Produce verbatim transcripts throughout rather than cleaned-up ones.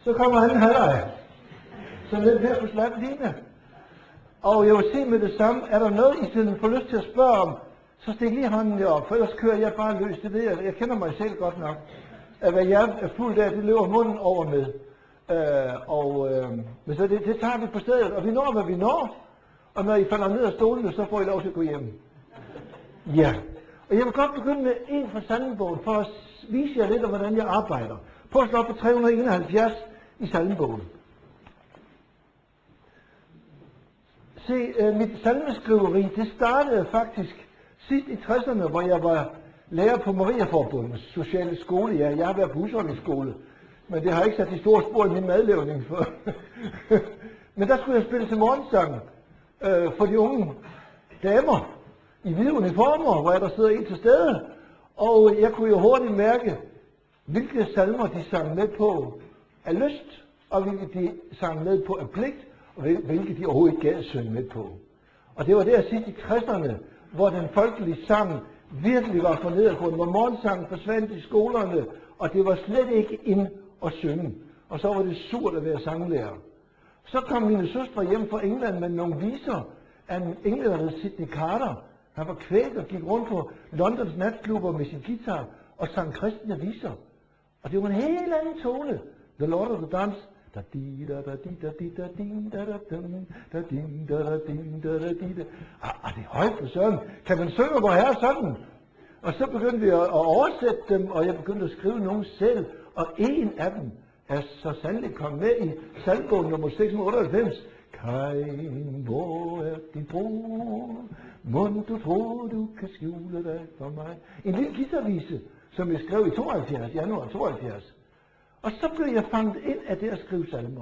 Så kommer anden halvleg. Så ned her på slatten linje. Og jeg vil se med det samme, er der noget, I sådan får lyst til at spørge om, så stik lige hånden op, for ellers kører jeg bare løs. Det ved jeg, jeg kender mig selv godt nok. At hvad jeg er fuldt af, det løber munden over med. Øh, og øh, men så det, det tager vi på stedet, og vi når, hvad vi når. Og når I falder ned af stolene, så får I lov til at gå hjem. Ja. Og jeg vil godt begynde med en fra salmebogen, for at vise jer lidt om, hvordan jeg arbejder. Prøv at slå op på tre hundrede enoghalvfjerds i salmebogen. Se, øh, mit salmeskriveri, det startede faktisk sidst i tresserne, hvor jeg var lærer på Mariaforbundets sociale skole. Ja, jeg har været på husholdningsskole, men det har ikke sat de store spor i min madlavning for. Men der skulle jeg spille til morgensang øh, for de unge damer i hvide uniformer, hvor jeg der sidder en til stede. Og jeg kunne jo hurtigt mærke, hvilke salmer de sang med på af lyst, og hvilke de sang med på af pligt, og hvilke de overhovedet ikke gad synge med på. Og det var der sidst i tresserne, hvor den folkelige sang virkelig var for nedadgående, hvor morgensangen forsvandt i skolerne, og det var slet ikke ind at synge. Og så var det surt at være sanglærer. Så kom mine søstre hjem fra England med nogle viser af en englænder, der hed Sidney Carter. Han var kvægt og gik rundt på Londons natklubber med sin guitar og sang kristne viser. Og det var en helt anden tone. The Lord of the Dance. Da di da da di da di da din da da dum da din da da din da da di da. Ah, det er højt for søren. Kan man synge hvor herre sådan? Og så begyndte vi at oversætte dem, og jeg begyndte at skrive nogle selv. Og en af dem er så sandelig kommet med i salmebogen nummer seks hundrede otteoghalvfems. Kain, hvor er din bror? Mon du tror, du kan skjule dig for mig? En lille guitarvise, som jeg skrev i tooghalvfjerds, januar tooghalvfjerds. Og så blev jeg fanget ind af det at skrive salmer.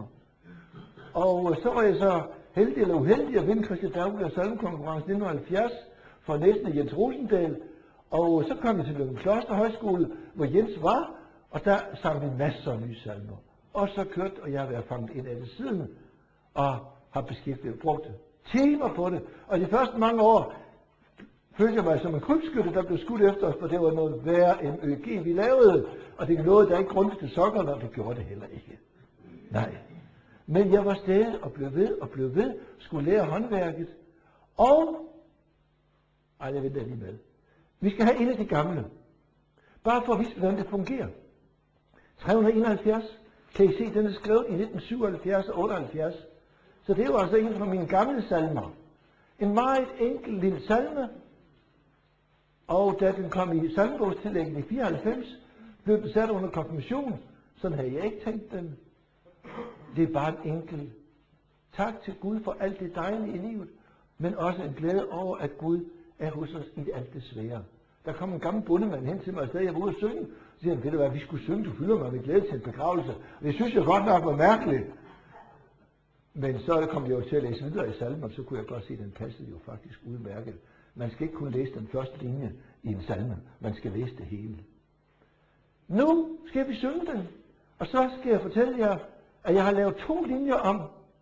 Og så var jeg så heldig eller uheldig at vinde Christian Dagblads salmekonkurrence nitten halvfjerds for næsten Jens Rosendal. Og så kom jeg til Løgum Klosterhøjskole, hvor Jens var, og der sang vi masser af nye salmer. Og så kørte, og jeg har været fanget ind af det siden, og har beskæftiget, brugt timer på det. Og de første mange år følte jeg mig som en krybskytte, der blev skudt efter os, for det var noget værre end Ø G, vi lavede. Og det nåede der ikke grundigt til sokkerne, og det gjorde det heller ikke. Nej. Men jeg var stædig og blev ved og blev ved, skulle lære håndværket. Og, ej, jeg venter lige med. Vi skal have en af de gamle. Bare for at vise, hvordan det fungerer. tre hundrede enoghalvfjerds, kan I se, den er skrevet i nitten syvoghalvfjerds og otteoghalvfjerds. Så det er jo altså en fra mine gamle salmer. En meget enkel lille salme. Og da den kom i salmebogstillægget i fireoghalvfems, blev den sat under konfirmation. Sådan havde jeg ikke tænkt den. Det er bare en enkel tak til Gud for alt det dejlige i livet, men også en glæde over, at Gud er hos os i alt det svære. Der kom en gammel bondemand hen til mig, og stadig jeg var ude at synge. Så siger han, ved du hvad, vi skulle synge, du fylder mig med glæde til en begravelse. Og det synes jeg godt nok var mærkeligt. Men så kom jeg jo til at læse videre i salmen, og så kunne jeg godt se, at den passede jo faktisk udmærket. Man skal ikke kun læse den første linje i en salme, man skal læse det hele. Nu skal vi synge den, og så skal jeg fortælle jer, at jeg har lavet to linjer om.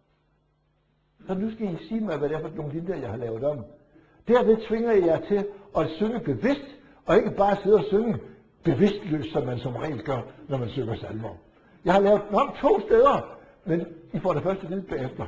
Så nu skal I sige mig, hvad det er for nogle linjer, jeg har lavet om. Derved tvinger jeg jer til at synge bevidst, og ikke bare sidde og synge bevidstløst, som man som regel gør, når man synger salmer. Jeg har lavet den om to steder, men I får det første vide bagefter.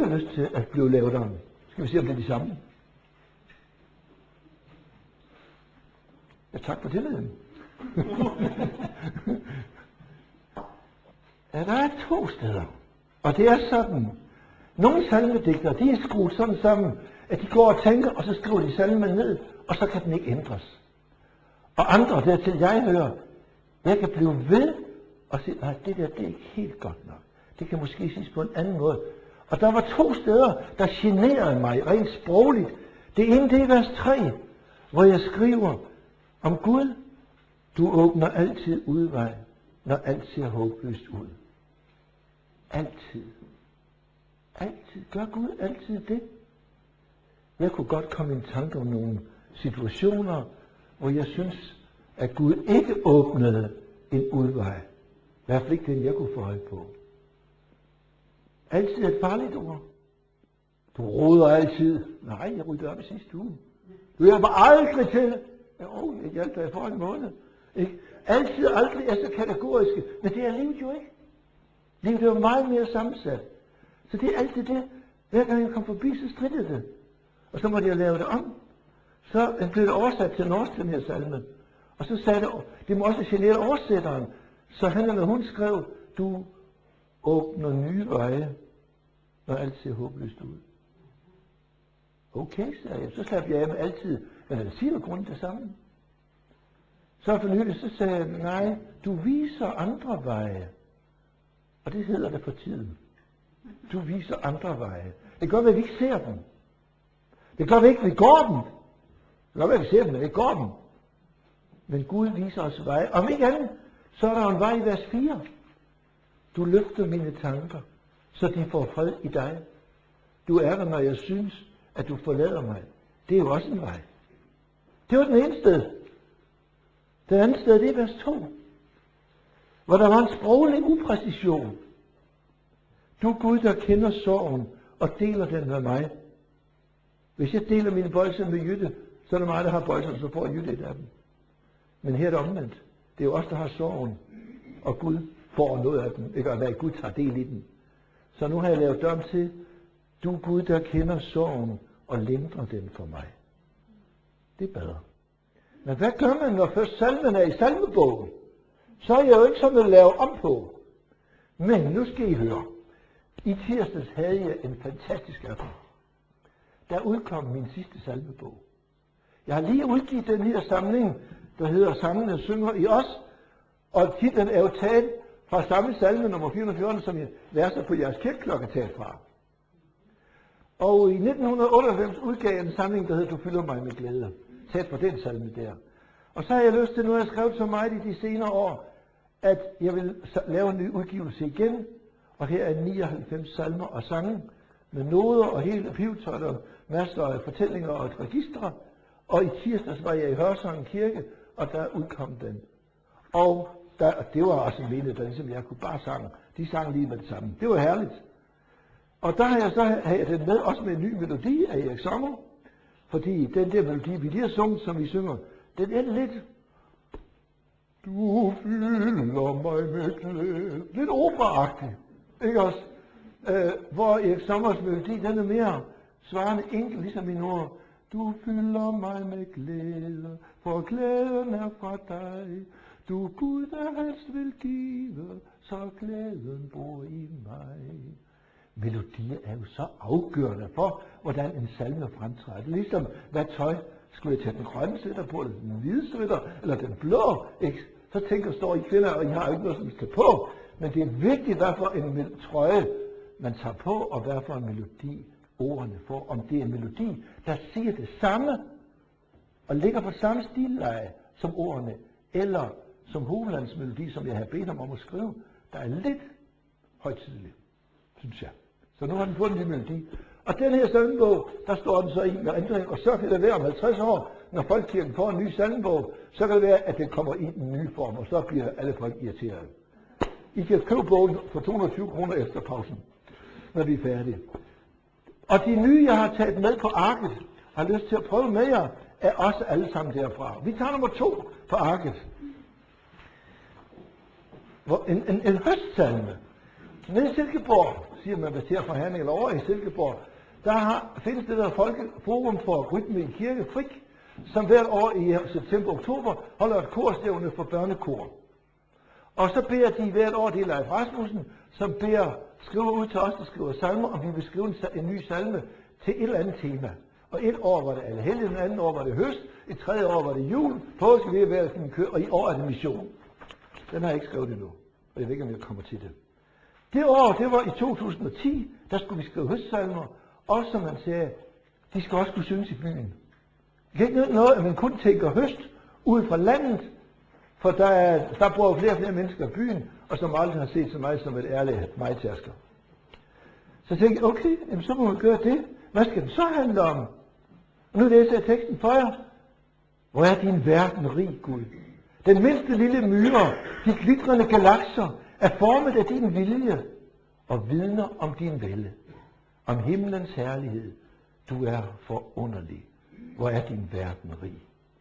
har lyst til at blive lavet om. Skal vi se, om det er de samme? Ja, tak for tilliden. Ja, der er to steder. Og det er sådan. Nogle salmedigtere, de er skruet sådan sammen, at de går og tænker, og så skriver de salmen ned, og så kan den ikke ændres. Og andre, dertil jeg hører, jeg kan blive ved og sige, nej, det der, det er ikke helt godt nok. Det kan måske siges på en anden måde. Og der var to steder, der generede mig rent sprogligt. Det ene, det er vers tre, hvor jeg skriver om Gud. Du åbner altid udvej, når alt ser håbløst ud. Altid. Altid. Gør Gud altid det? Jeg kunne godt komme i en tanke om nogle situationer, hvor jeg synes, at Gud ikke åbnede en udvej. I hvert fald ikke den, jeg kunne få øje på. Altid et farligt ord. Du roder altid. Nej, jeg ryddede op i sidste uge. Du hjælper aldrig til. Jo, jeg hjalp dig for en måned. Ikke? Altid aldrig er så kategoriske. Men det er livet jo ikke. Livet er jo meget mere sammensat. Så det er altid det. Hver gang jeg kom forbi, så strittede det. Og så måtte jeg lave det om. Så blev det oversat til norsk, den her salme. Og så sagde det, det må også genere oversætteren. Så han eller hun skrev, du åbner nye veje, når alt ser håbløst ud. Okay, sagde jeg. Så slap jeg af med altid. Men han siger jo kun det samme. Så for nylig, så sagde jeg, nej, du viser andre veje. Og det hedder det for tiden. Du viser andre veje. Det kan godt være, at vi ikke ser dem. Det kan godt være, at vi ikke går dem. Det kan godt være, at vi ser dem, men vi ikke går dem. Men Gud viser os veje. Om ikke andet, så er der en vej i vers fire. Du løfter mine tanker, så de får fred i dig. Du er der, når jeg synes, at du forlader mig. Det er jo også en vej. Det var den ene sted. Det andet sted, det er vers to. Hvor der var en sproglig upræcision. Du Gud, der kender sorgen og deler den med mig. Hvis jeg deler mine bolser med Jytte, så er det mig, der har bolser, så får Jytte et af dem. Men her er det omvendt. Det er jo os, der har sorgen, og Gud får noget af dem. Ikke at Gud tager del i den. Så nu har jeg lavet dom til, du Gud, der kender sorgen og lindrer den for mig. Det er bedre. Men hvad gør man, når først salmen er i salmebogen? Så er jeg jo ikke sådan at lave om på. Men nu skal I høre. I tirsdags havde jeg en fantastisk aften. Der udkom min sidste salmebog. Jeg har lige udgivet den her samling, der hedder Sangene synger i os. Og titlen er jo taget fra samme salme nummer fire hundrede og fjorten, som jeg læser på jeres kirkeklokke taget fra. Og i nitten otteoghalvfems udgav jeg en samling, der hedder Du fylder mig med glæde. Taget fra den salme der. Og så har jeg lyst til, nu har jeg skrevet så meget i de senere år, at jeg vil lave en ny udgivelse igen. Og her er nioghalvfems salmer og sange med noder og hele pivetøj og masser af fortællinger og et registre. Og i tirsdags var jeg i Hørsholm Kirke, og der udkom den. Og der, det var også menet, der ligesom jeg kunne bare sange. De sang lige med det samme. Det var herligt. Og der har jeg så har jeg den med, også med en ny melodi af Erik Sommer. Fordi den der melodi, vi lige har sunget, som vi synger, den er lidt... Du fylder mig med glæde. Lidt operaagtig. Ikke også? Øh, hvor Erik Sommers melodi, den er mere svarende enkel, ligesom min ord. Du fylder mig med glæde, for glæden er fra dig. Du Gud, der helst vil give, så glæden bor i mig. Melodier er jo så afgørende for, hvordan en salme fremtræder. Ligesom, hvad tøj skulle jeg tage, den grønne sweater på, eller den hvide sweater, eller den blå, ikke? Så tænker, står I kvinder, og I har ikke noget, som I skal på. Men det er vigtigt, hvad for en trøje man tager på, og hvad for en melodi ordene får. Om det er en melodi, der siger det samme, og ligger på samme stilleje som ordene, eller som Hovlands melodi, som jeg har bedt ham om at skrive, der er lidt højtidelig, synes jeg. Så nu har den fået en ny melodi. Og den her salmebog, der står den så i med ændring, og så kan det være om halvtreds år, når Folkekirken får en ny salmebog, så kan det være, at den kommer i en ny form, og så bliver alle folk irriterede. I kan købe bogen for to hundrede og tyve kroner efter pausen, når vi er færdige. Og de nye, jeg har taget med på arket, har lyst til at prøve med jer, er også alle sammen derfra. Vi tager nummer to på arket. Hvor en, en, en høstsalme. Nede i Silkeborg, siger man vil til at forhandle, eller over i Silkeborg, der har, findes det der Folkeforum for Rytme i Kirke, F R I K, som hvert år i september-oktober holder et korstævne for børnekor. Og så beder de hvert år, det er Leif Rasmussen, som beder, skriver ud til os, der skriver salmer, om vi vil skrive en, en ny salme til et eller andet tema. Og et år var det Allehelgen, et andet år var det høst, et tredje år var det jul, påske ved at være sådan en kør, og i år er det mission. Den har jeg ikke skrevet endnu, og jeg ved ikke, om jeg kommer til det. Det år, det var i to tusind og ti, der skulle vi skrive høstsalmer, og som man sagde, de skal også kunne synges i byen. Det kan ikke nytte noget, at man kun tænker høst ud fra landet, for der, er, der bor flere og flere mennesker i byen, og som aldrig har set så meget som et ærligt majtærsker. Så tænkte jeg, okay, jamen så må vi gøre det. Hvad skal den så handle om? Og nu læser jeg teksten for jer. Hvor er din verden rig, Gud? Den mindste lille myre, de glitrende galakser, er formet af din vilje og vidner om din vælde, om himlens herlighed. Du er forunderlig. Hvor er din verden rig?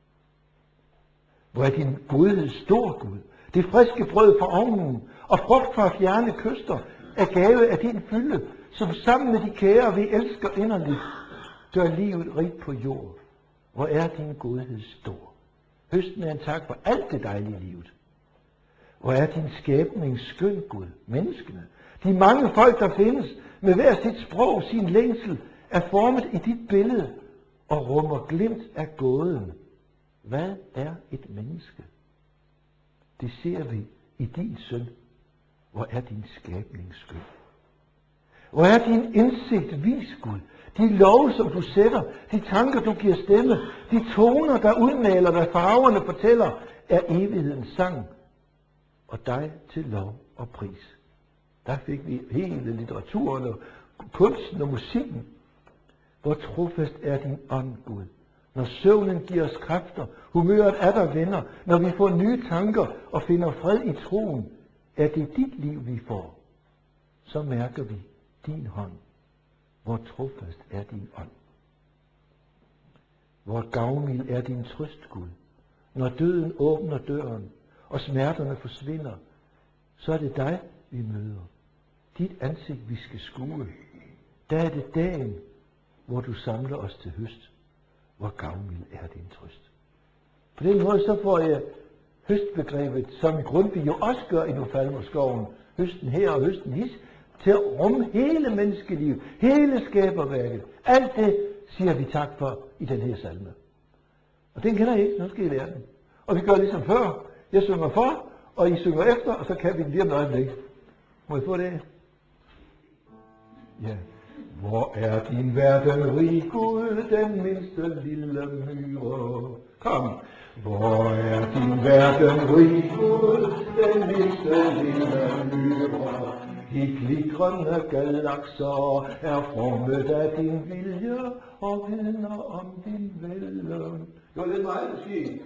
Hvor er din godhed stor, Gud? Det friske brød fra ovnen og frugt fra fjerne kyster er gave af din fylde, som sammen med de kære, vi elsker inderligt, gør livet rigt på jord. Hvor er din godhed stor? Høsten er en tak for alt det dejlige livet. Hvor er din skabning skøn, Gud? Menneskene, de mange folk, der findes, med hver sit sprog, sin længsel, er formet i dit billede og rummer glimt af gåden. Hvad er et menneske? Det ser vi i din søn. Hvor er din skabning skøn? Hvor er din indsigt vis, Gud? De love, som du sætter, de tanker, du giver stemme, de toner, der udmaler, hvad farverne fortæller, er evighedens sang. Og dig til lov og pris. Der fik vi hele litteraturen og kunsten og musikken. Hvor trofast er din ånd, Gud? Når søvnen giver os kræfter, humøret er der venner, når vi får nye tanker og finder fred i troen, er det dit liv, vi får. Så mærker vi din hånd. Hvor trofast er din ånd. Hvor gavmild er din trøst, Gud. Når døden åbner døren, og smerterne forsvinder, så er det dig, vi møder. Dit ansigt, vi skal skue. Der er det dagen, hvor du samler os til høst. Hvor gavmild er din trøst. På den måde så får jeg høstbegrebet, som Grundtvig jo også gør i Nufalmerskoven, høsten her og høsten his, til at rumme hele menneskelivet, hele skaberværket. Alt det siger vi tak for i den her salme. Og den kender I ikke, nu skal I lære den. Og vi gør ligesom før. Jeg synger for, og I synger efter, og så kan vi den lige om et øjeblik. Må I få det? Ja. Hvor er din verden rig, Gud, den mindste lille myre? Kom. Hvor er din verden rig, Gud, den mindste lille myre? De glitrende galakser er formet af din vilje og vidner om din vælde. Det var lidt meget måske.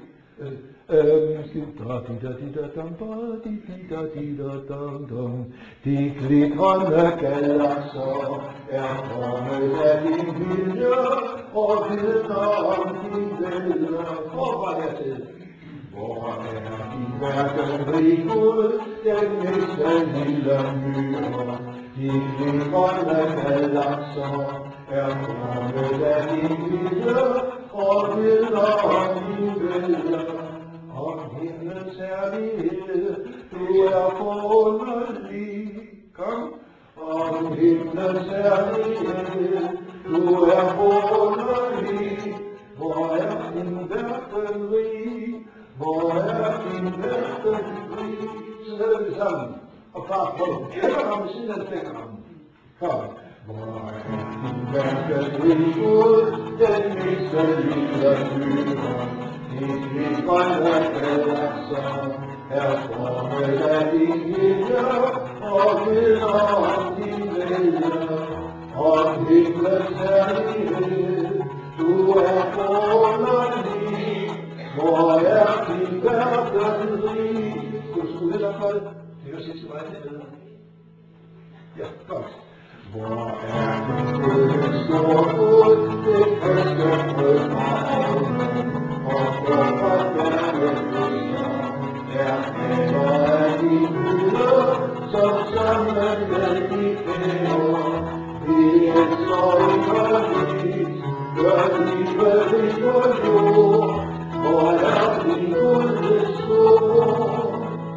De glitrende galakser er formet af din vilje og vidner om din vælde. Hvorfor hertil? Hvor er din verden rig, Gud, den mindste lille myre? De glitrende galakser er formet af din vilje og vidner om din vælde. Om himlens herlighed, du er forunderlig. Kom. Om himlens herlighed, du er forunderlig. Hvor er din verden rig? Hvor er din verden rig? Så sætter vi sammen. Og far på. Kæmper ham ved siden af spækkerhammen. Kom. Hvor er din verden rig, Gud, den mindste lille myre? De glitrende galakser er formet af din vilje og vidner om din vælge. Om himlens herlighed, du er forunderlig. Hvor er din verden rig? Kunne du skrue lidt op for det? Det er jo sidste vej hernede. Ja, godt. Hvor er din godhed stor, Gud, det friske brød fra ovnen, og frugt fra fjerne kyster, er gaver af din hylde, som sammen med de kære, vi elsker inderligt, gør livet i vor jord, hvor er din Guds stor.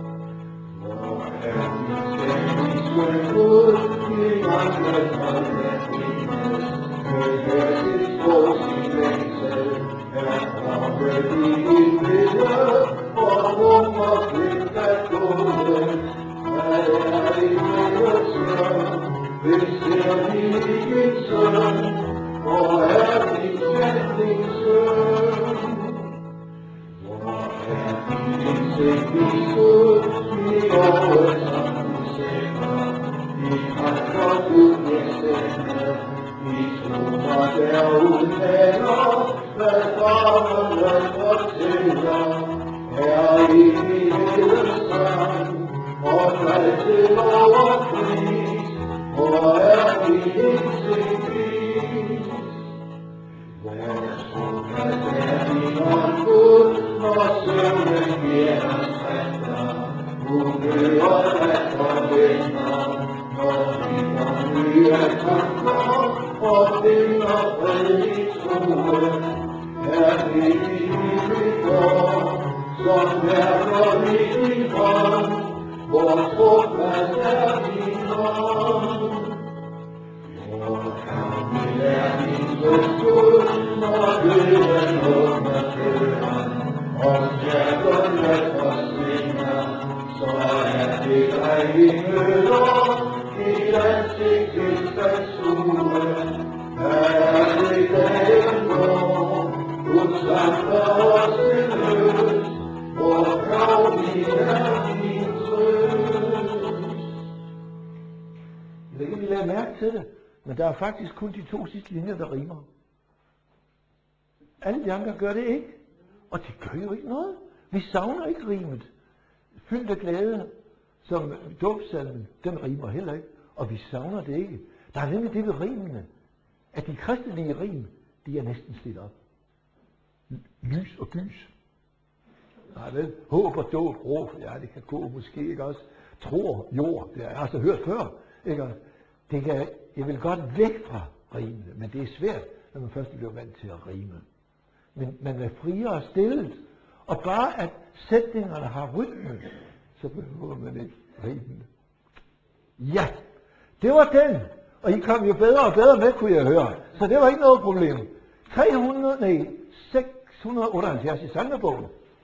Hvor er din skændiske Gud, i mange højde himmel, med hjertet på sin længsel, er kommet i din billede, og rummer flygt af gåden. Hvad er det med søn, hvis ser vi din søn, hvor er din skændingsøn? Hvor er din indsigtige Gud, i året som du sender, i andre Gud bliver stemme, i troner der udtaler, hvad drømmene fortæller, er evighedens sang, og fred til over pris, hvor er din indsigtvis? Hvor såkaldt er din ånd Gud, når søvnen giver os trætter, humøret at forventer, når vi får nye tanker, og finder fred i troen, er det i livet går, som værker i din hånd, hvor trofast er din hånd. Hvor gammel er din Gud, når døden åbner døren, og stjernerne forsvinder, så er det dig vi møder, i ansigtets stue. Hvad er det dagen går, Guds lampe os til løs, hvor gavlig er din trøst. Jeg ved ikke, om I lader mærke til det, men der er faktisk kun de to sidste linjer, der rimer. Alle de andre gør det ikke, og det gør jo ikke noget. Vi savner ikke rimet. Fyldt af glæde, som dåbssalmen, den rimer heller ikke, og vi savner det ikke. Der er nemlig det ved rimene, at de kristelige rim, de er næsten slidt op. Lys og gys. Nej vel, håb og dåb, råb, ja det kan gå måske ikke også. Tror, jord, det har jeg altså hørt før, ikke også? Det kan, jeg vil godt væk fra rimene, men det er svært, når man først bliver vant til at rime. Men man er friere og stillet, og bare at sætningerne har rytme, så behøver man ikke rimene. Ja, det var den, og I kom jo bedre og bedre med, kunne jeg høre, så det var ikke noget problem. tre hundrede, nej, seks hundrede otteoghalvfjerds i salmebogen.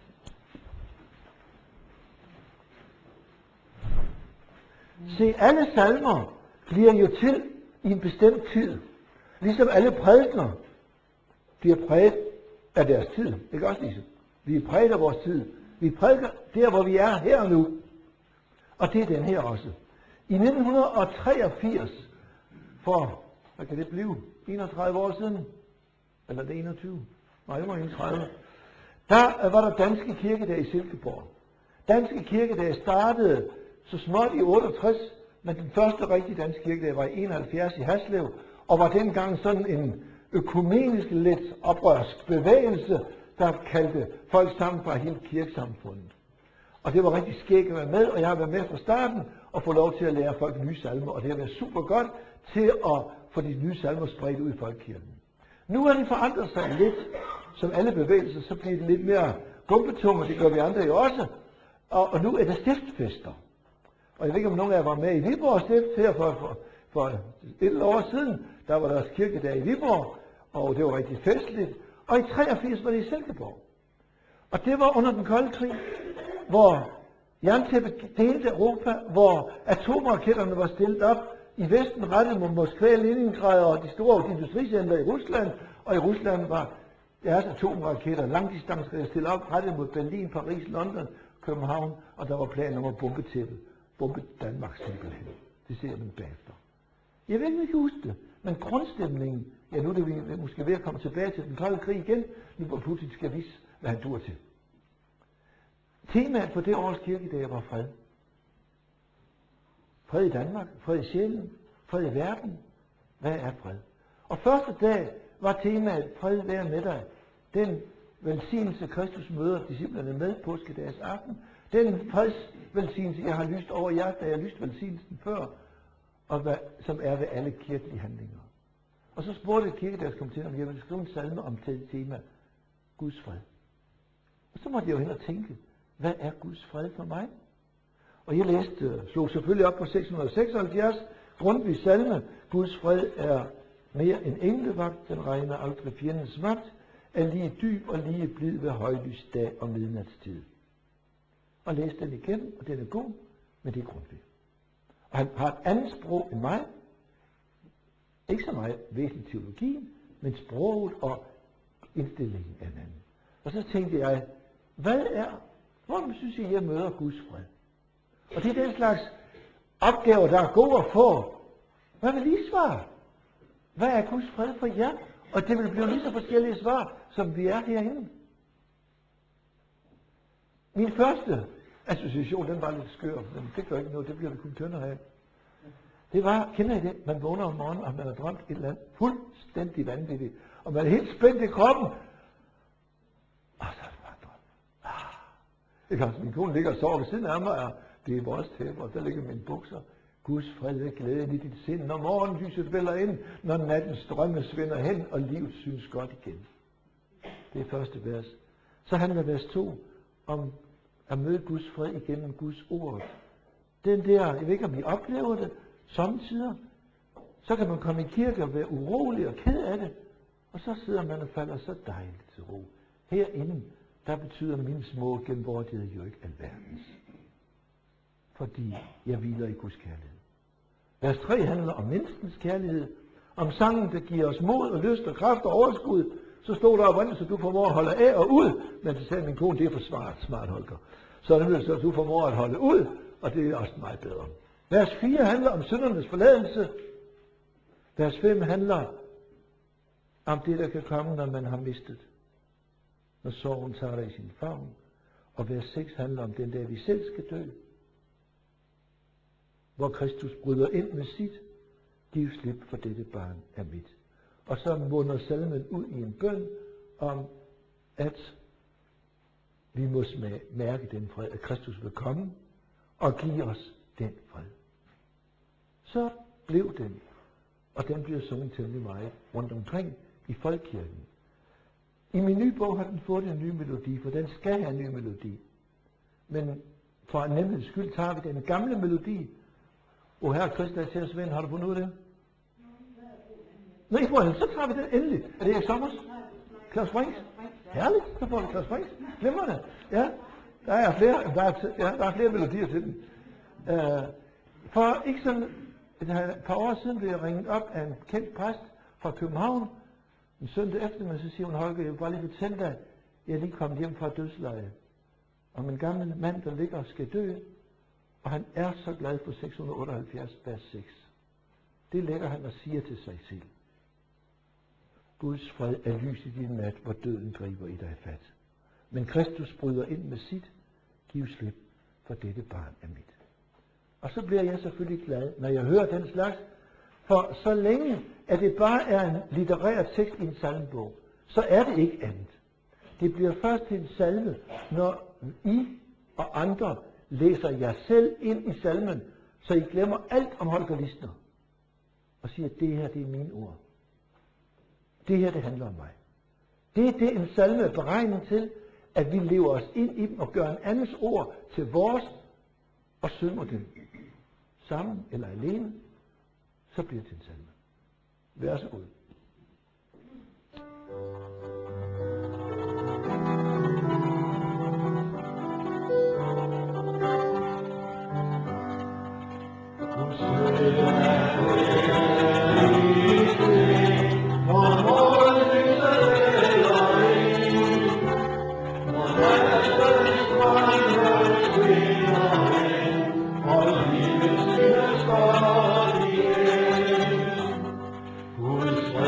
Se, alle salmer bliver jo til i en bestemt tid. Ligesom alle prædikener bliver præget af deres tid. Ikke også, Lise? Vi er præget af vores tid. Vi prædiker der, hvor vi er her og nu. Og det er den her også. I nitten treogfirs, for, hvad kan det blive, enogtredive år siden? Eller det enogtyve? Nej, det var enogtredive. Der var der Danske Kirkedag i Silkeborg. Danske Kirkedag startede så småt i otteogtres, men den første rigtige danske kirkedag var i enoghalvfjerds i Haslev, og var dengang sådan en økumenisk lidt oprørsk bevægelse, der kaldte folk sammen fra hele kirkesamfundet. Og det var rigtig skægt at være med, og jeg har været med fra starten og få lov til at lære folk nye salmer, og det har været super godt til at få de nye salmer spredt ud i folkekirken. Nu har det forandret sig lidt, som alle bevægelser, så bliver det lidt mere bombetunge, det gør vi andre jo også, og, og nu er der stiftsfester. Og jeg ved ikke, om nogen af jer var med i Viborg Stift her for, for, for et år siden. Der var deres kirkedag i Viborg, og det var rigtig festligt. Og i treogfirs var det i Silkeborg. Og det var under den kolde krig, hvor jerntæppet delte Europa, hvor atomraketterne var stillet op i Vesten, rettet mod Moskva, Leningrad og de store industricenter i Rusland. Og i Rusland var deres atomraketter, langdistanceraketter stillet op, rettet mod Berlin, Paris, London, København, og der var planer om at bombe tæppet. Bombe Danmark simpelthen. Det ser man bagefter. Jeg ved ikke, om I kan huske det, men grundstemningen, ja nu er det vi måske ved at komme tilbage til den kolde krig igen, nu hvor Putin skal vise, hvad han dur til. Temaet for det års kirkedag var fred. Fred i Danmark, fred i sjælen, fred i verden. Hvad er fred? Og første dag var temaet fred være med dig. Den velsignelse Kristus møder disciplerne med påskedags aften. Den freds velsignelse, jeg har lyst over jer, da jeg lyst velsignelsen før, og hvad, som er ved alle kirkelige handlinger. Og så spurgte kirkedagskomiteen, om jeg ville skrive en salme om det tema, Guds fred. Og så måtte jeg jo hen og tænke, hvad er Guds fred for mig? Og jeg læste, slog selvfølgelig op på seks hundrede seksoghalvfjerds, Grundtvigs salme, Guds fred er mere end englevagt, den regner aldrig fjendens magt, er lige dyb og lige blid ved højlys dag og midnatstid. Og læste den igen, og den er god, men det er Grundtvig. Og han har et andet sprog end mig. Ikke så meget væsentlig teologien, men sproget og indstillingen af hinanden. Og så tænkte jeg, hvad er, hvordan synes jeg, jeg møder Guds fred? Og det er den slags opgaver, der er gode at få. Hvad vil I svare? Hvad er Guds fred for jer? Og det vil blive lige så forskellige svar, som vi er herinde. Min første association, den var lidt skør, men det gør ikke noget, det bliver vi kun tyndere af. Det var, kender I det? Man vågner om morgenen, og man har drømt et eller andet fuldstændig vanvittigt. Og man er helt spændt i kroppen. Og så er det bare en drøm. Ah. Ikke også, min kone ligger og sover ved siden af mig, og det er vores tæppe, og der ligger mine bukser. Guds fred og glæden i dit sind, når morgenlyset vælger ind, når nattens drømme svinder hen, og livet synes godt igen. Det er første vers. Så handler vers to om at møde Guds fred igennem Guds ord. Den der, jeg ved ikke om I oplever det, samtidig, så kan man komme i kirke og være urolig og ked af det, og så sidder man og falder så dejligt til ro. Herinde, der betyder min små genvordighed jo ikke alverdens. Fordi jeg hviler i Guds kærlighed. Vers tre handler om menneskens kærlighed, om sangen, der giver os mod og lyst og kraft og overskud. Så stod der oprindeligt, så du formår at holde af og ud, men så sagde min kone, det er for smart, smart Holger. Så er det så du formår at holde ud, og det er også meget bedre. Vers fire handler om syndernes forladelse. Vers fem handler om det, der kan komme, når man har mistet. Når sorgen tager dig i sin favn. Og vers seks handler om den der, vi selv skal dø. Hvor Kristus bryder ind med sit, giv slip for dette barn er mit. Og så munder salmen ud i en bøn om, at vi må mærke den fred, at Kristus vil komme og give os den fred. Så blev den, og den bliver sunget temmelig meget rundt omkring i folkekirken. I min nye bog har den fået en ny melodi, for den skal have en ny melodi. Men for en nemheds skyld tager vi den gamle melodi. O Herre Kristi, til os ven, har du fundet ud af det? Nå, ikke for så tager vi den endelig. Er det Erik Sommers? Claus Brings? Herligt, så får vi Claus Brings. Glimrende. Ja, der er flere, der er, ja, der er flere melodier til den. Uh, for ikke sådan et par år siden blev jeg ringet op af en kendt præst fra København. En søndag eftermiddag, så siger hun, Holger, jeg vil bare lige fortælle dig, jeg er lige kommet hjem fra dødsleje. Om en gammel mand, der ligger og skal dø, og han er så glad for seks hundrede otteoghalvfjerds, vers seks. Det lægger han og siger til sig selv. Guds fred er lys i din nat, hvor døden griber i dig fat. Men Kristus bryder ind med sit, giv slip, for dette barn er mit. Og så bliver jeg selvfølgelig glad, når jeg hører den slags, for så længe, at det bare er en litterær tekst i en salmebog, så er det ikke andet. Det bliver først til en salme, når I og andre læser jer selv ind i salmen, så I glemmer alt om Holger Listner, og siger, at det her, det er mine ord. Det her, det handler om mig. Det er det, en salme er beregnet til, at vi lever os ind i dem og gør en andens ord til vores, og synger dem sammen eller alene, så bliver det til en salme. Vær så god. Who's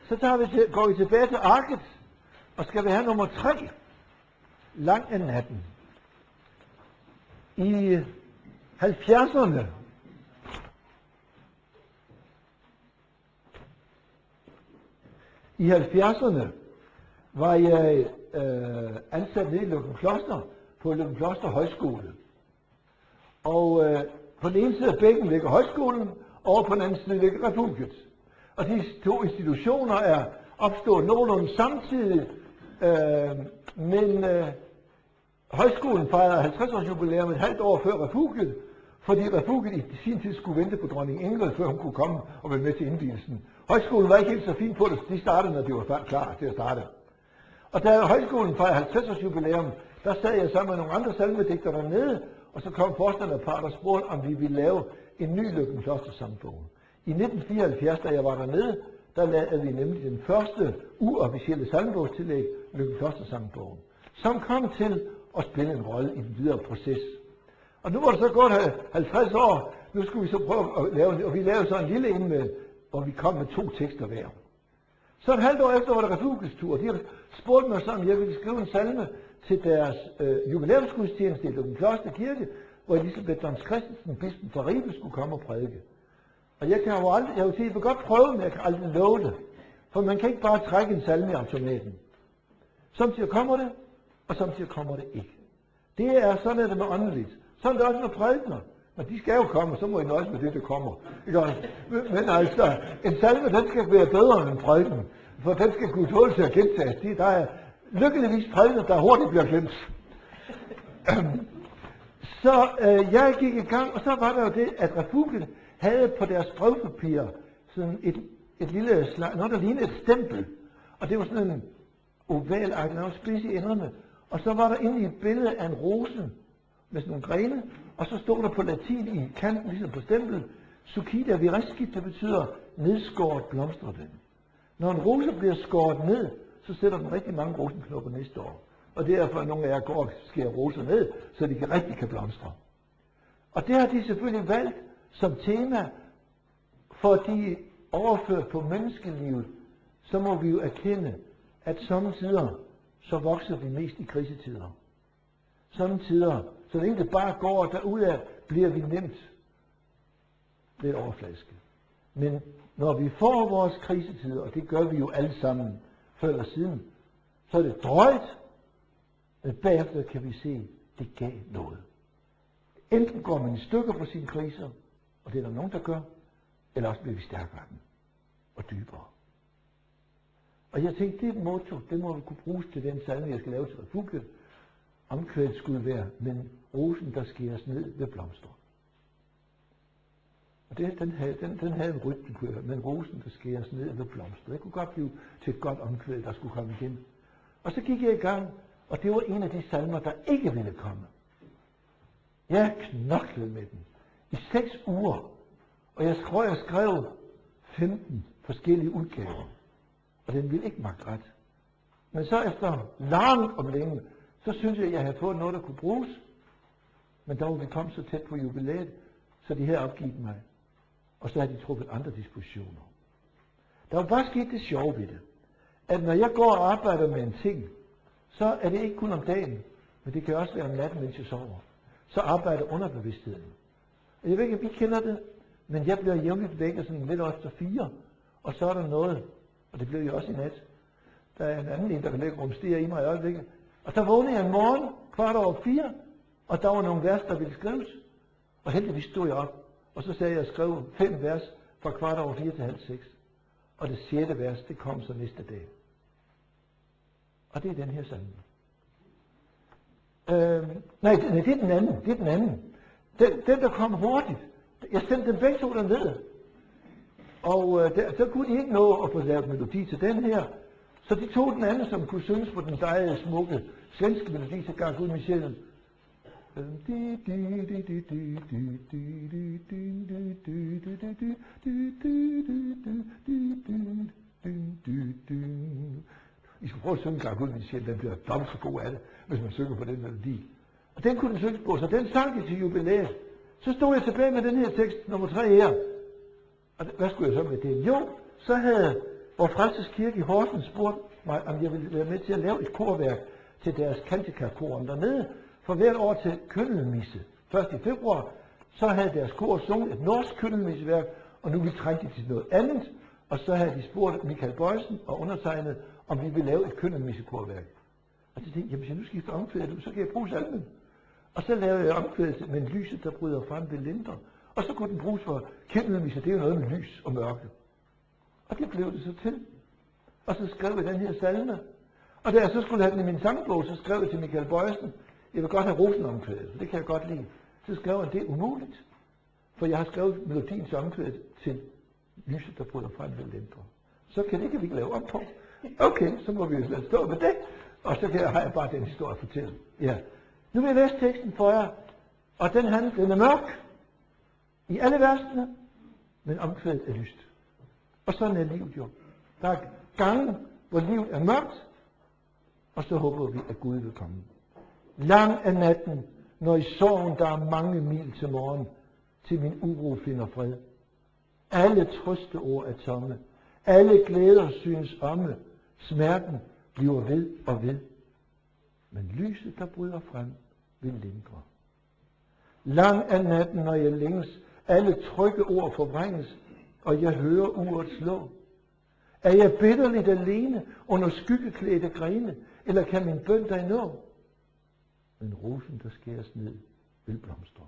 Så tager vi til, går vi tilbage til arket, og skal vi have nummer tre. Lang af natten. I halvfjerdserne I halvfjerdserne var jeg øh, ansat nede i Løgumkloster på Løgumkloster Højskole. Og øh, på den ene side af bækken ligger højskolen, og på den anden side ligger refugiet. Og de to institutioner er opstået nogenlunde samtidig, øh, men øh, højskolen fejrede halvtreds års jubilæum et halvt år før refugiet, fordi refugiet i sin tid skulle vente på dronning Ingrid, før hun kunne komme og være med til indvielsen. Højskolen var ikke helt så fint på det, de startede, når de var klar til at starte. Og da højskolen fejrede halvtreds års jubilæum, der sad jeg sammen med nogle andre salmedigter dernede, og så kom forstanderpart og spurgte, om vi ville lave en ny Løgumkloster samfundsbog. I nitten fireoghalvfjerds, da jeg var dernede, der lavede vi nemlig den første uofficielle salmebogstillæg, Løgumkloster samfundsbogen, som kom til at spille en rolle i den videre proces. Og nu var det så gået halvtreds år, nu skulle vi så prøve at lave det, og vi lavede så en lille en med, hvor vi kom med to tekster hver. Så et halvt år efter var det refugiets tur, og de spurgte mig så, om jeg ville skrive en salme til deres øh, jubilæumsgudstjeneste i Løgumkloster Kirke, hvor Elisabeth Dons Christensen, bispen fra Ribe, skulle komme og prædike. Og jeg kan jo aldrig, jeg vil sige, jeg vil godt prøve, men jeg kan aldrig love det. For man kan ikke bare trække en salme i automaten. Samtidig kommer det, og samtidig kommer det ikke. Det er sådan, er det med åndeligt. Sådan er det også med prædikener. Men de skal jo komme, så må I nøjes med det, der kommer. Men altså, en salme, den skal være bedre end en prædiken. For den skal kunne tåle til at gentages. Der er lykkeligvis prædikener, der hurtigt bliver glemt. Så øh, jeg gik i gang, og så var der jo det, at refugiet havde på deres brevpapir sådan et, et lille slag, noget der lignede et stempel. Og det var sådan en oval, der var spids i enderne. Og så var der inde i et billede af en rose med sådan nogle grene, og så stod der på latin i kanten, ligesom på stemplet, Succida virescit, det betyder nedskåret blomstrer den. Når en rose bliver skåret ned, så sætter den rigtig mange rosenknopper næste år. Og derfor er nogle af jer går og skærer roser ned, så de kan rigtig kan blomstre. Og det har de selvfølgelig valgt som tema, fordi overført på menneskelivet, så må vi jo erkende, at samtidig så vokser vi mest i krisetider. Samtidig, så længe det bare går derudad, bliver vi nemt lidt overflaske. Men når vi får vores krisetider, og det gør vi jo alle sammen før eller siden, så er det drøjt, men bagefter kan vi se, at det gav noget. Enten går man i stykker på sine kriser, og det er der nogen, der gør, eller også bliver vi stærkere af dem, og dybere. Og jeg tænkte, det er et motto, det må vi kunne bruges til den salme, jeg skal lave til refugiet. Omkvædet skulle være, men rosen, der skæres ned ved blomster. Og det, den, havde, den, den havde en rytme på, men rosen, der skæres ned ved blomster. Det kunne godt blive til et godt omkvæd, der skulle komme igen. Og så gik jeg i gang, og det var en af de salmer, der ikke ville komme. Jeg knoklede med den i seks uger, og jeg tror, jeg skrev femten forskellige udgaver, og den ville ikke magte ret. Men så efter langt om længe, så synes jeg, at jeg havde fået noget, der kunne bruges, men der var vi kom så tæt på jubilæet, så de havde opgivet mig, og så havde de truffet andre dispositioner. Der var bare sket det sjove ved det, at når jeg går og arbejder med en ting, så er det ikke kun om dagen, men det kan også være om natten, mens jeg sover. Så arbejder underbevidstheden. Og jeg ved ikke, om I kender det, men jeg bliver jævnligt vækket sådan lidt efter fire, og så er der noget, og det blev jeg også i nat. Der er en anden en, der kan lægge rumstere i mig i øjeblikket. Og så vågnede jeg en morgen, kvart over fire, og der var nogle vers, der ville skrives. Og heldigvis stod jeg op, og så sagde jeg, at jeg skrev fem vers fra kvart over fire til halv seks. Og det sjette vers, det kom så næste dag. Og det er den her salme. Øhm, nej, nej, det er den anden. Det er den anden. Den, den der kom hurtigt. Jeg sendte dem begge to derned. Og øh, der, så kunne de ikke nå at få lavet melodi til den her. Så de tog den anden, som kunne synges på den dejlige, smukke svenske melodi, så gav Gud Michelle. I skal prøve at synge Gud Michelle, den bliver dobbelt så god af det, hvis man synger på den melodi. Og den kunne den synges på, så den sang de til jubilæet. Så stod jeg tilbage med den her tekst, nummer tre her. Og hvad skulle jeg så med det? Jo, så havde hvor Frelsers Kirke i Horsens spurgte mig, om jeg ville være med til at lave et korværk til deres kantikalkoren dernede. For hvert år til køndelmisse, første i februar, så havde deres kor sunget et norsk køndelmisseværk, og nu vi trængte til noget andet, og så havde de spurgt Michael Bøjsen og undertegnet, om vi ville lave et køndelmissekorværk. Og så tænkte jeg, jamen hvis jeg nu skifter omkvædet ud, så kan jeg bruge salmen. Og så lavede jeg omkvædet med en lyset, der bryder frem ved lindre. Og så kunne den bruges for køndelmisse, det er jo noget med lys og mørke. Og det blev det så til. Og så skrev jeg den her salme. Og da jeg så skulle have den i min sangbog, så skrev jeg til Michael Bøjsen, jeg vil godt have rosenomkvædet, for det kan jeg godt lide. Så skrev han, det er umuligt. For jeg har skrevet melodien til omkvædet til lyset, der bryder frem ved lindre. Så kan det ikke, vi ikke lave om på. Okay, så må vi jo lade stå med det. Og så kan jeg, har jeg bare den historie at fortælle. Ja. Nu vil jeg læse teksten for jer. Og den handler, den er mørk. I alle versene. Men omkvædet er lyst. Og sådan er livet jo. Der er gange, hvor livet er mørkt. Og så håber vi, at Gud vil komme. Lang er natten, når i sorgen der er mange mil til morgen, til min uro finder fred. Alle trøsteord er tomme. Alle glæder synes omme. Smerten bliver ved og ved. Men lyset, der bryder frem, vil lindre. Lang er natten, når jeg længes. Alle trygge ord forvrænges, og jeg hører uret slå. Er jeg bitterligt alene under skyggeklædte grene, eller kan min bøn dig nå? Men rosen, der skæres ned, vil blomstre.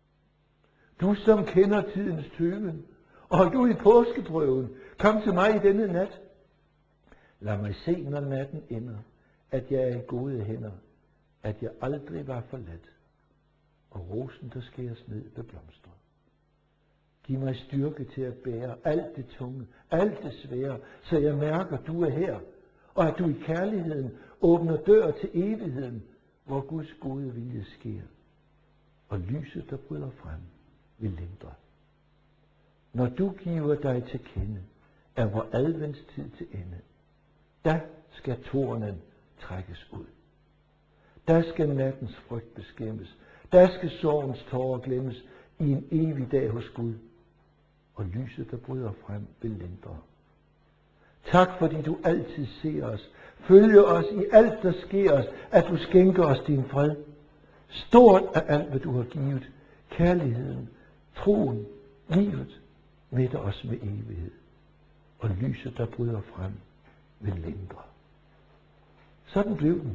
Du, som kender tidens tøven, og hold ud i påskeprøven, kom til mig i denne nat. Lad mig se, når natten ender, at jeg er i gode hænder, at jeg aldrig var forladt, og rosen, der skæres ned, vil blomstre. Giv mig styrke til at bære alt det tunge, alt det svære, så jeg mærker, at du er her, og at du i kærligheden åbner dør til evigheden, hvor Guds gode vilje sker, og lyset, der bryder frem, vil lindre. Når du giver dig til kende, er vor adventstid til ende. Da skal tornen trækkes ud. Der skal nattens frygt beskæmmes. Der skal sorgens tårer glemmes i en evig dag hos Gud. Og lyset, der bryder frem, vil lindre. Tak, fordi du altid ser os, følger os i alt, der sker os, at du skænker os din fred. Stort er alt, hvad du har givet. Kærligheden, troen, livet, mætter os med evighed. Og lyset, der bryder frem, vil lindre. Sådan blev den.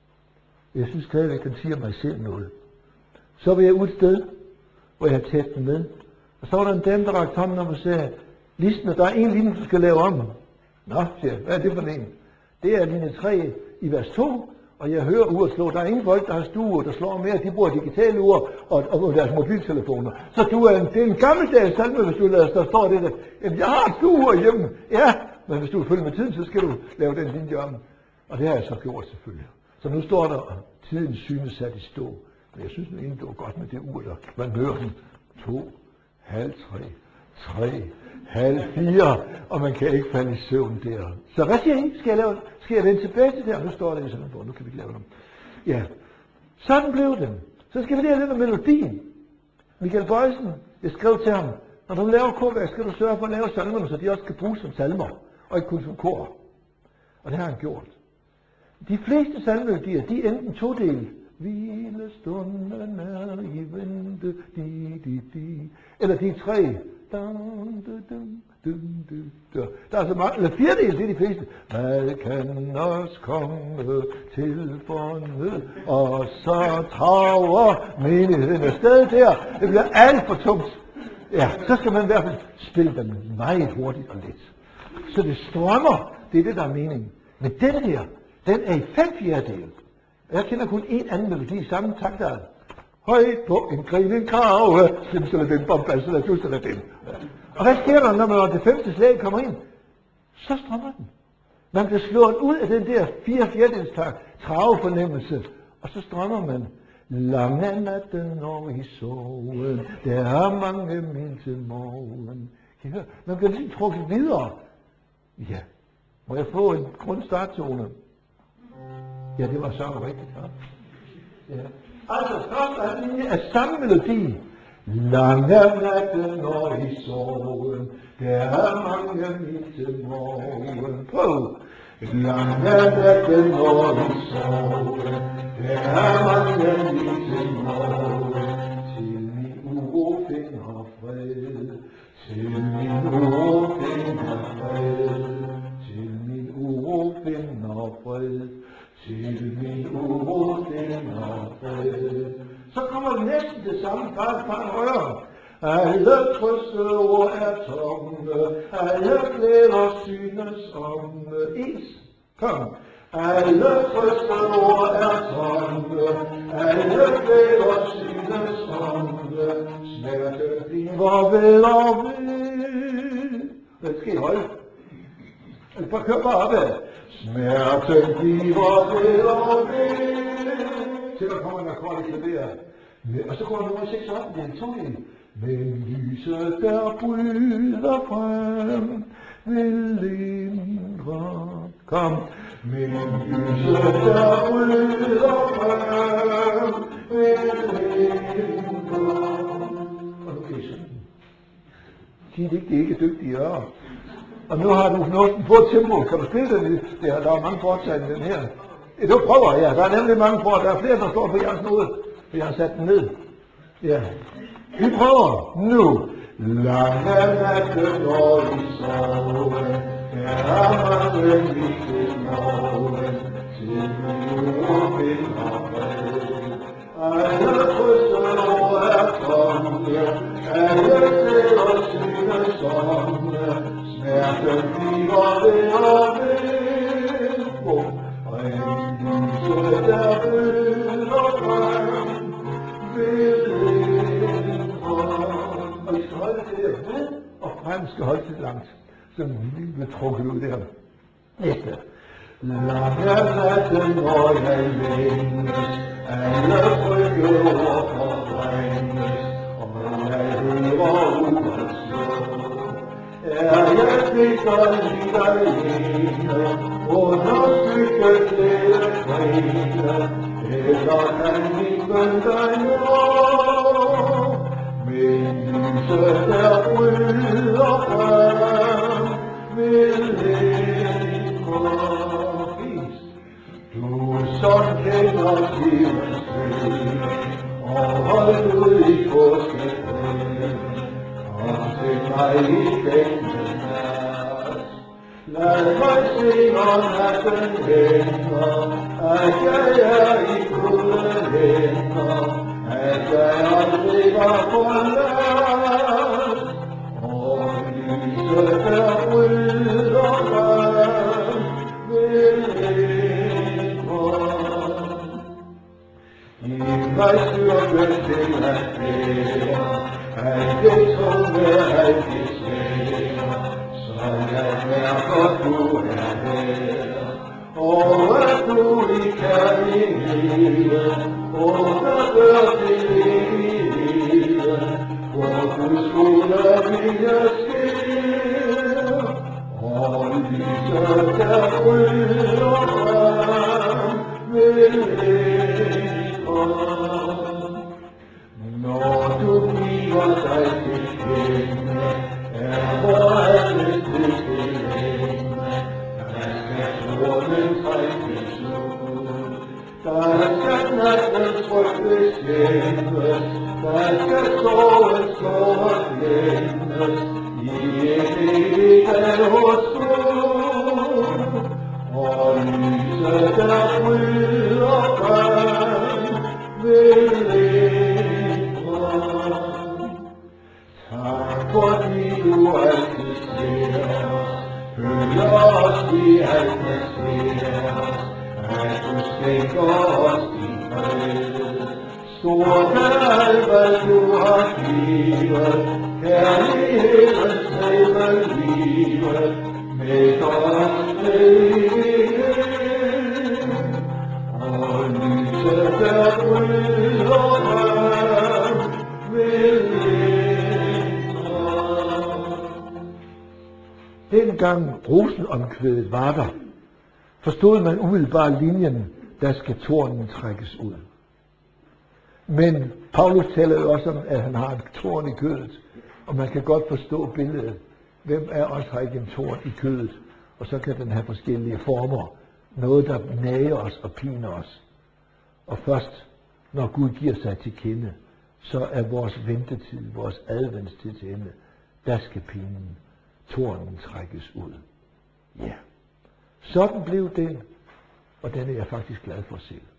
Jeg synes stadigvæk, den siger mig selv noget. Så var jeg ude et sted, hvor jeg havde taget den med. Og så var der en dame, der rakte hånden op og sagde, Lisner, der er en linje, du skal lave om. Nå, siger jeg, hvad er det for en? Det er linje tre i vers to, og jeg hører uret slå. Der er ingen folk, der har stuer, der slår mere. De bruger digitale ure og, og deres mobiltelefoner. Så du er en, det er en gammeldags salme, hvis du lader, der står det der. Jamen, jeg har et stuer hjemme. Ja, men hvis du vil følge med tiden, så skal du lave den linje om. Og det har jeg så gjort selvfølgelig. Så nu står der, tiden synes sat i stå. Men jeg synes nu egentlig, det var godt med det ur, der man hører den. To, halv tre, tre, halv fire, og man kan ikke falde i søvn der. Så hvad siger I? Skal jeg, lave, skal jeg vende tilbage til det? Og nu står det i sådan en bog, nu kan vi ikke lave dem. Ja, sådan blev det. Så skal vi lige have lidt om melodien. Michael Bøjsen, jeg skrev til ham, når du laver korværk, skal du sørge for at lave salmerne, så de også kan bruges som salmer, og ikke kun som kor. Og det har han gjort. De fleste salmemelodier, de er enten todelt. Hvilestunden er i vente, di, di, di. Eller de er tre. Dum, dum, dum, dum, dum, dum. Der er altså mange, eller fjerdedel, det er de fleste. Hvad kan os komme til fornød, og så trager menigheden afsted der. Det bliver alt for tungt. Ja, så skal man i hvert fald spille dem meget hurtigt og let. Så det strømmer, det er det, der er meningen. Men denne her, den er i fem fjerdedel. Jeg kender kun én anden melodi i samme taktart. Højt på en grinen krave, simsalabim, bombassalabim, dusalabim. Og hvad sker der, når man når det femte slag kommer ind? Så strømmer den. Man bliver slået ud af den der fire fjerdedels travefornemmelse, og så strømmer man. Lang er natten og i soven, der er mange mil til morgen. Kan I høre? Man bliver lige trukket videre. Ja. Må jeg få en grundstarttone? Ja, det var så rigtigt. Ja. Ja. Altså, første linje er samme melodi. Lang er natten og i sorgen, der er mange mil til morgen. Prøv! Lang er natten og i sorgen, der er mange mil til morgen. Til min uro finder fred, til min uro finder fred, til min uro finder fred, til min uro finder fred. Så kommer det næsten det samme, bare fra en rør. Alle trøsteord er tomme, alle glæder synes om is. Kom. Alle trøsteord er tomme, alle glæder synes om smerte bliver ved og ved. Hvad skal I holde? Bare kør bare opad. Smerten bliver ved og ved. Til der kommer en akkord i klaveret. Og så går nummer seks op, det er en todel. Men lyset der bryder frem, vil lindre. Kom. Men lyset der bryder frem, vil lindre. Og nu kan I synge. Sig det ikke, det er ikke dygtigere. Og nu har du nået den på tempo. Kan du spille den? Der, der er mange fortsat i den her. Du prøver, ja. Der er nemlig mange for. Der er flere, der står på jeres node. Jeg har sat den ned. Ja. Vi prøver nu. Lang er natten og i sorgen, der er mange mil til morgen. Til min uro finder fred, alle trøsteord er tomme, alle glæder synes om smerten bliver ved og ved. Og en lyse der bryder frem, vil lindre. Og vi skal holde det der ved, og frem skal holde det langt, så vi bliver trukket ud der. Næste. Lang er natten, når jeg længes, alle trygge ord forvrænges, og jeg hører urens slå. Er jeg sikker i dig alene, under stykket glæde frede, eller kan min bøn dig nå? Men lyset der bryder frem, vil lindre. Du som kender livets føde, og hold ud i påskefreden, kom til mig i denne nat. Lad mig se, når natten hænder, at jeg er i gode hænder, at jeg aldrig var forladt. Og lyset der bryder frem, vil lindre. Giv mig styrke til at bære alt det tunge, alt det svære, så jeg mærker, du er her, og at du i kærligheden åbner dør til evigheden, hvor Guds gode vilje sker, og lyset der bryder frem, vil lindre. Når du giver dig til kende, er vor alles til hende. Der skal solen trækkes ud, der skal nattens frygte skæmmes, der skal sorgen slå og glemmes, i et evigt dal hos Gud. Og lyset der bryder frem, vil lindre. Tak fordi du altid ser os, følger os i alt der sker os, at du skænker os din fred. Stort er alt hvad du har givet, kærligheden selve livet, med os evighed. Og lyset der bryder frem, vil lindre. Dengang rosenomkvædet var der, forstod man umiddelbart linjen, der skal tornen trækkes ud. Men Paulus taler jo også om, at han har en torn i kødet, og man kan godt forstå billedet. Hvem af os har ikke en torn i kødet? Og så kan den have forskellige former. Noget, der nager os og piner os. Og først, når Gud giver sig til kende, så er vores ventetid, vores adventstid til ende. Der skal pinen, tornen trækkes ud. Ja. Sådan blev den, og den er jeg faktisk glad for selv.